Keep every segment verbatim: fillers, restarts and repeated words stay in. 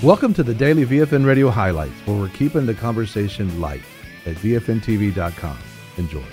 Welcome to the Daily V F N Radio Highlights, where we're keeping the conversation light at V F N T V dot com. Enjoy.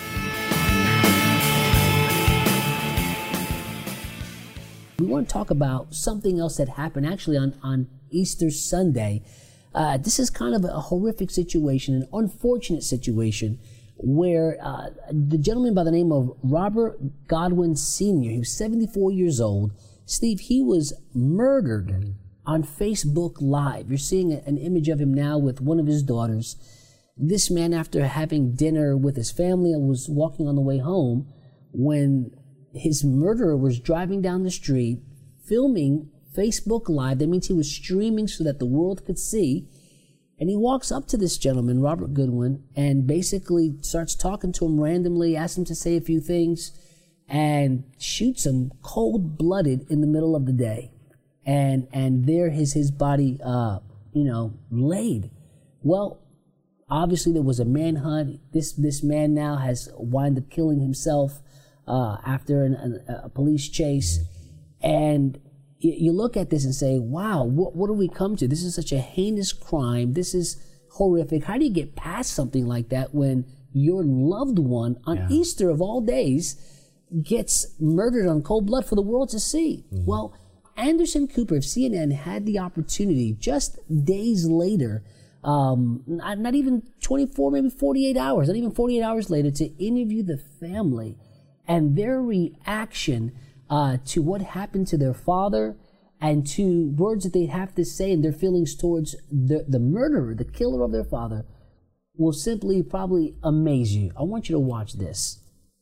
We want to talk about something else that happened actually on, on Easter Sunday. Uh, this is kind of a horrific situation, an unfortunate situation, where uh, the gentleman by the name of Robert Godwin Senior, he was seventy-four years old. Steve, he was murdered on Facebook Live. You're seeing an image of him now with one of his daughters. This man, after having dinner with his family, was walking on the way home when his murderer was driving down the street, filming Facebook Live. That means he was streaming so that the world could see. And he walks up to this gentleman, Robert Goodwin, and basically starts talking to him randomly, asks him to say a few things, and shoots him cold-blooded in the middle of the day. And and there is his body, uh, you know, laid. Well, obviously there was a manhunt. This this man now has wound up killing himself uh, after an, an, a police chase. And you, you look at this and say, wow, what, what do we come to? This is such a heinous crime. This is horrific. How do you get past something like that when your loved one on yeah. Easter of all days gets murdered on cold blood for the world to see? Mm-hmm. Well, Anderson Cooper of C N N had the opportunity just days later, um, not, not even twenty-four, maybe forty-eight hours, not even forty-eight hours later, to interview the family and their reaction uh, to what happened to their father and to words that they have to say and their feelings towards the, the murderer, the killer of their father, will simply probably amaze you. I want you to watch this.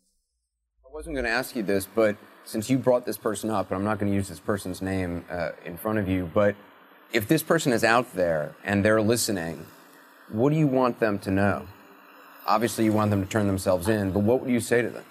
I wasn't going to ask you this, but since you brought this person up, and I'm not going to use this person's name uh, in front of you, but if this person is out there and they're listening, what do you want them to know? Obviously, you want them to turn themselves in, but what would you say to them?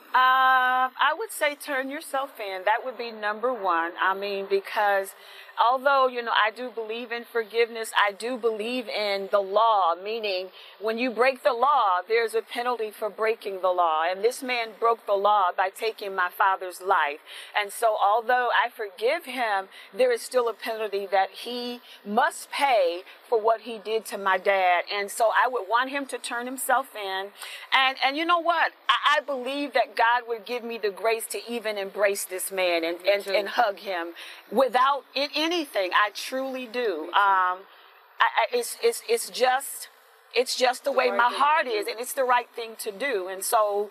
Uh, I would say turn yourself in. That would be number one. I mean, because although, you know, I do believe in forgiveness, I do believe in the law, meaning when you break the law, there's a penalty for breaking the law. And this man broke the law by taking my father's life. And so although I forgive him, there is still a penalty that he must pay for what he did to my dad. And so I would want him to turn himself in. And, and you know what? I, I believe that God would give me the grace to even embrace this man and, and, and hug him without in anything. I truly do. Um, I, I, it's, it's, it's just, it's just the way my heart is, and it's the right thing to do. And so,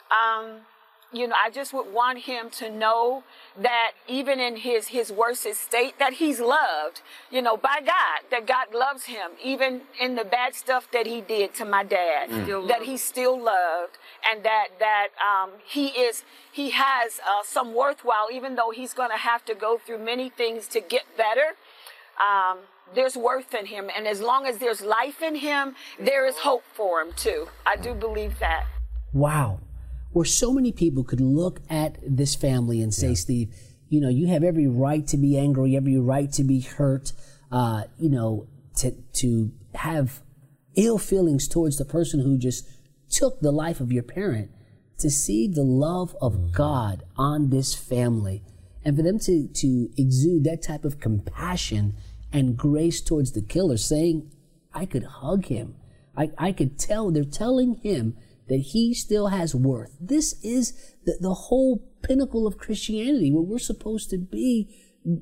um, you know, I just would want him to know that even in his, his worst state, that he's loved, you know, by God, that God loves him, even in the bad stuff that he did to my dad, mm. that he's still loved, and that, that, um, he is, he has, uh, some worthwhile, even though he's going to have to go through many things to get better. Um, there's worth in him. And as long as there's life in him, there is hope for him too. I do believe that. Wow. Where so many people could look at this family and say, yeah. Steve, you know, you have every right to be angry, every right to be hurt, uh, you know, to, to have ill feelings towards the person who just took the life of your parent, to see the love of mm-hmm. God on this family, and for them to, to exude that type of compassion and grace towards the killer, saying, I could hug him. I, I could tell, they're telling him that he still has worth. This is the, the whole pinnacle of Christianity, where we're supposed to be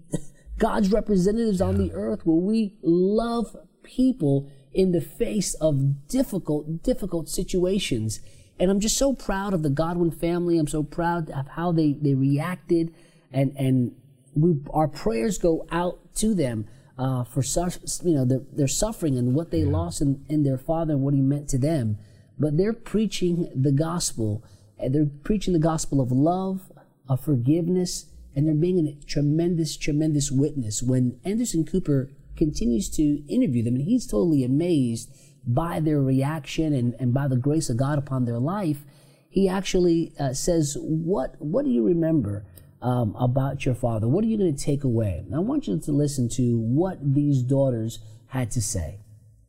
God's representatives yeah. on the earth, where we love people in the face of difficult, difficult situations. And I'm just so proud of the Godwin family. I'm so proud of how they, they reacted. And, and we, our prayers go out to them uh, for you know their, their suffering and what they yeah. lost in, in their father and what he meant to them. But they're preaching the gospel, and they're preaching the gospel of love, of forgiveness, and they're being a tremendous, tremendous witness. When Anderson Cooper continues to interview them, and he's totally amazed by their reaction and, and by the grace of God upon their life, he actually uh, says, what, what do you remember um, about your father? What are you going to take away? And I want you to listen to what these daughters had to say.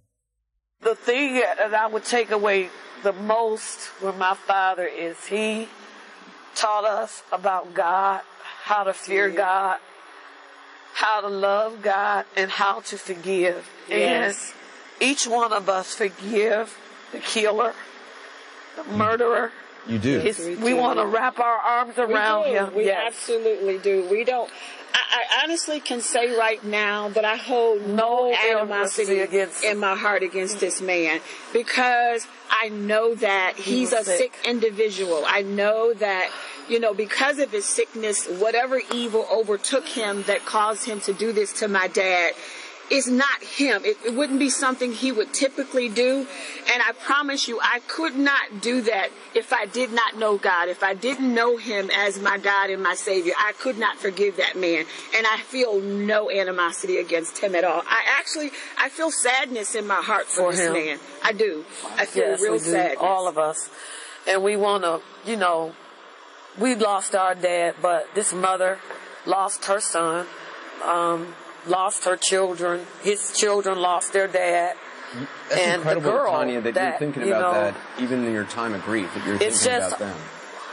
The thing that I would take away the most from my father is he taught us about God, how to fear God, how to love God and how to forgive. Yes. And each one of us forgive the killer, the murderer. You do. It's, We we do. want to wrap our arms around we do. him. We Yes. absolutely do. We don't. I, I honestly can say right now that I hold no, No animosity animosity against in my heart against this man, because I know that he's was a sick. sick individual. I know that, you know, because of his sickness, whatever evil overtook him that caused him to do this to my dad, is not him. It, it wouldn't be something he would typically do. And I promise you, I could not do that if I did not know God. If I didn't know him as my God and my Savior, I could not forgive that man. And I feel no animosity against him at all. I actually, I feel sadness in my heart for, For this him. man. I do. I feel Yes, real we do. sadness. All of us. And we want to, you know, we lost our dad, but this mother lost her son, um, lost her children. His children lost their dad. That's and incredible, the girl Tanya, that, that, you're thinking you about know, that even in your time of grief, that you're It's thinking just- about them.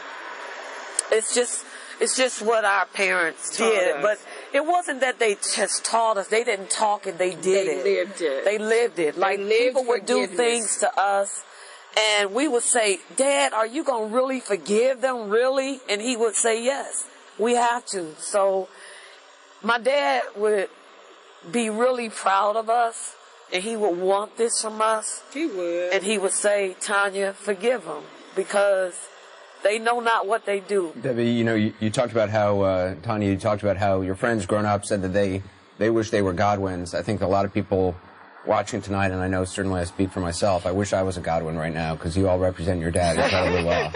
It's just, it's just what our parents Taught did. us. But it wasn't that they just taught us. They didn't talk it. They did They it. lived it. They lived it. Like lived people would do forgiveness. things to us, and we would say, "Dad, are you gonna really forgive them? Really?" And he would say, "Yes, we have to." So my dad would be really proud of us, and he would want this from us. He would. And he would say, "Tanya, forgive them, because they know not what they do." Debbie, you know, you, you talked about how, uh, Tanya, you talked about how your friends growing up said that they, they wish they were Godwins. I think a lot of people watching tonight, and I know certainly I speak for myself, I wish I was a Godwin right now, because you all represent your dad incredibly well.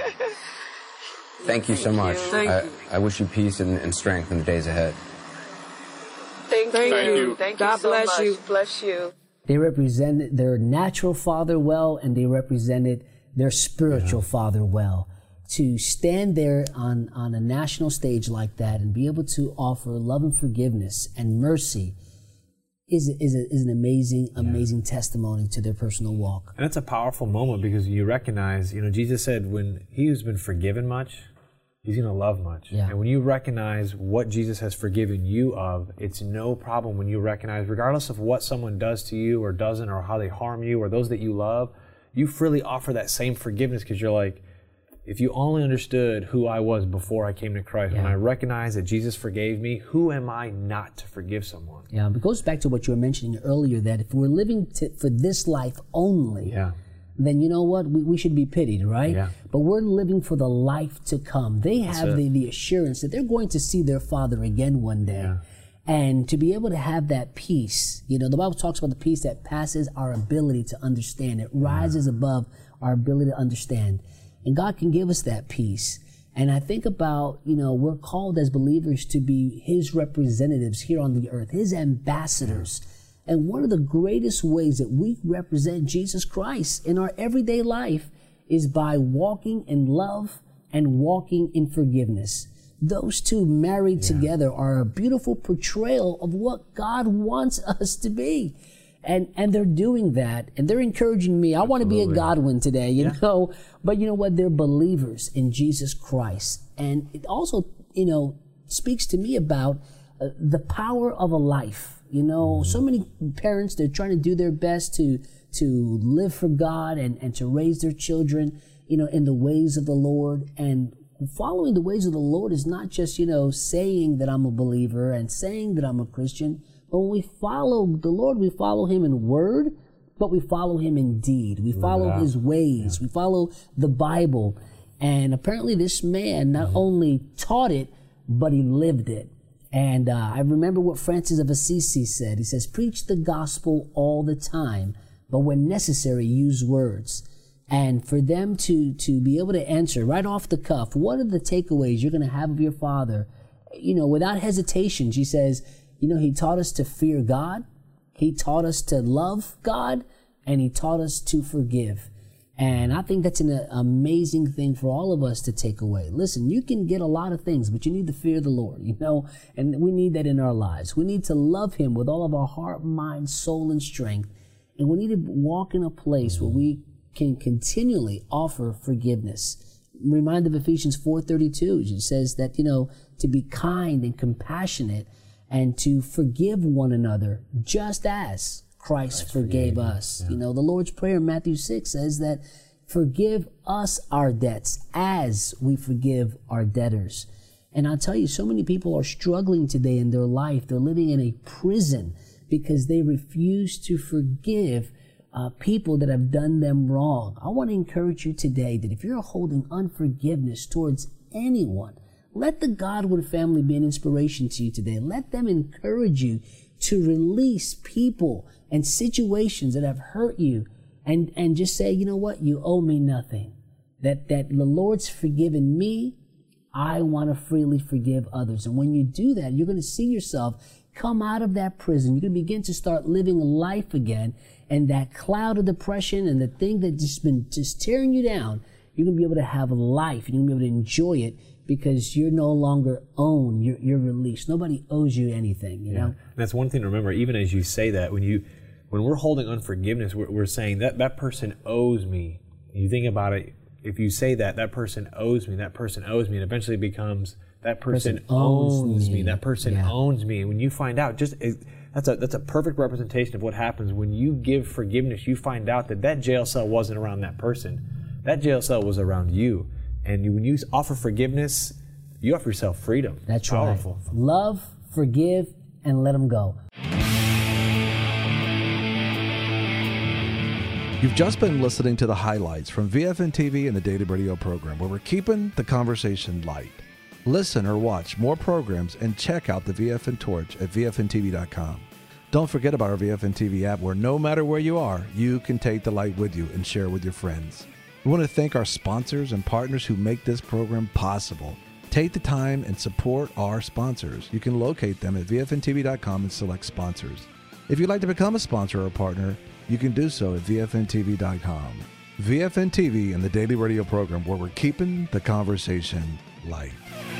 Thank you so much. Thank I, you. I wish you peace and, and strength in the days ahead. Thank, Thank you. you. Thank God you so bless much. you. Bless you. They represented their natural father well, and they represented their spiritual father well. To stand there on, on a national stage like that and be able to offer love and forgiveness and mercy is, is, a, is an amazing, amazing testimony to their personal walk. And it's a powerful moment, because you recognize, you know, Jesus said when he who's been forgiven much, he's going to love much. Yeah. And when you recognize what Jesus has forgiven you of, it's no problem when you recognize, regardless of what someone does to you or doesn't, or how they harm you or those that you love, you freely offer that same forgiveness, because you're like, if you only understood who I was before I came to Christ, Yeah. when I recognized that Jesus forgave me, who am I not to forgive someone? Yeah, it goes back to what you were mentioning earlier, that if we're living to, for this life only, Yeah. then you know what? We, we should be pitied, right? Yeah. But we're living for the life to come. They have it. the, the assurance that they're going to see their Father again one day. Yeah. And to be able to have that peace, you know, the Bible talks about the peace that passes our ability to understand. It rises above our ability to understand. And God can give us that peace. And I think about, you know, we're called as believers to be His representatives here on the earth, His ambassadors. And one of the greatest ways that we represent Jesus Christ in our everyday life is by walking in love and walking in forgiveness. Those two married together are a beautiful portrayal of what God wants us to be. And and they're doing that, and they're encouraging me. I want to be a Godwin today, you know. But you know what? They're believers in Jesus Christ. And it also, you know, speaks to me about uh, the power of a life. You know, so many parents, they're trying to do their best to to live for God and, and to raise their children, you know, in the ways of the Lord. And following the ways of the Lord is not just, you know, saying that I'm a believer and saying that I'm a Christian. But when we follow the Lord, we follow Him in word, but we follow Him in deed. We follow Yeah. His ways. We follow the Bible. And apparently this man not only taught it, but he lived it. And uh, I remember what Francis of Assisi said. He says, preach the gospel all the time, but when necessary, use words. And for them to, to be able to answer right off the cuff, what are the takeaways you're going to have of your father? You know, without hesitation, she says, you know, he taught us to fear God, he taught us to love God, and he taught us to forgive. And I think that's an uh, amazing thing for all of us to take away. Listen, you can get a lot of things, but you need to fear the Lord, you know, and we need that in our lives. We need to love Him with all of our heart, mind, soul, and strength. And we need to walk in a place where we can continually offer forgiveness. I'm reminded of Ephesians four thirty-two, it says that, you know, to be kind and compassionate and to forgive one another just as Christ, Christ forgave us. Yeah. You know, the Lord's Prayer in Matthew six says that forgive us our debts as we forgive our debtors. And I'll tell you, so many people are struggling today in their life. They're living in a prison because they refuse to forgive uh, people that have done them wrong. I want to encourage you today that if you're holding unforgiveness towards anyone, let the Godwin family be an inspiration to you today. Let them encourage you to release people and situations that have hurt you and, and just say, you know what, you owe me nothing. That, that the Lord's forgiven me. I want to freely forgive others. And when you do that, you're going to see yourself come out of that prison. You're going to begin to start living life again. And that cloud of depression and the thing that just been just tearing you down, you're going to be able to have life. You're going to be able to enjoy it because you're no longer owned. You're, you're released. Nobody owes you anything, you yeah. know? And that's one thing to remember, even as you say that, when you, when we're holding unforgiveness, we're, we're saying that that person owes me. You think about it. If you say that, that person owes me, that person owes me, and eventually it becomes that person, person owns, owns me. me, that person yeah. owns me. And when you find out, just it, that's a that's a perfect representation of what happens when you give forgiveness. You find out that that jail cell wasn't around that person, that jail cell was around you. And you, when you offer forgiveness, you offer yourself freedom. That's powerful. Right. Love, forgive, and let them go. You've just been listening to the highlights from V F N T V and the Daily Radio program, where we're keeping the conversation light. Listen or watch more programs and check out the V F N Torch at V F N T V dot com. Don't forget about our V F N T V app, where no matter where you are, you can take the light with you and share with your friends. We want to thank our sponsors and partners who make this program possible. Take the time and support our sponsors. You can locate them at V F N T V dot com and select sponsors. If you'd like to become a sponsor or a partner, you can do so at V F N T V dot com. V F N T V and the Daily Radio program, where we're keeping the conversation light.